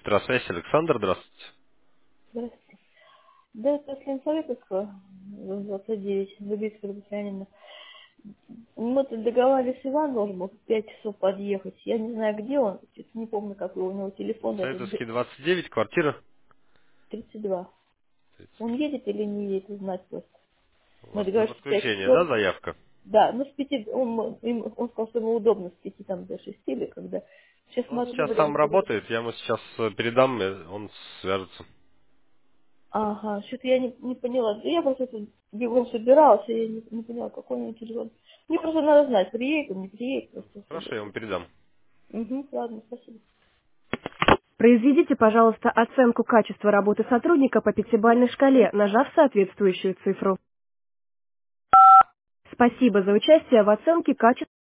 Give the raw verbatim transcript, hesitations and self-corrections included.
Петросвязь, Александр, здравствуйте. Здравствуйте. Да, это Ленсоветовского, двадцать девять, Дубицкого Татьянина. Мы тут договаривались, Иван должен был в пять часов подъехать. Я не знаю, где он, чё-то не помню, какой у него телефон, этот Д- Советовский двадцать девять, квартира. тридцать два. тридцать Он два. едет или не едет, узнать просто. У Мы вас на договорились, что в пять подключение, часов. да, заявка? Да, ну с пяти, он, им- он сказал, что ему удобно с пяти там до шести или когда. Сейчас Он смотрю, сейчас вроде сам бы. работает, я ему сейчас э, передам, э, он свяжется. Ага, что-то я не, не поняла. Да я просто тут бегом собиралась, и я не, не поняла, какой у него телефон. Мне просто надо знать, приедет он, не приедет, просто Хорошо, чтобы. я ему передам. Угу, ладно, спасибо. Произведите, пожалуйста, оценку качества работы сотрудника по пятибалльной шкале, нажав соответствующую цифру. Спасибо за участие в оценке качества.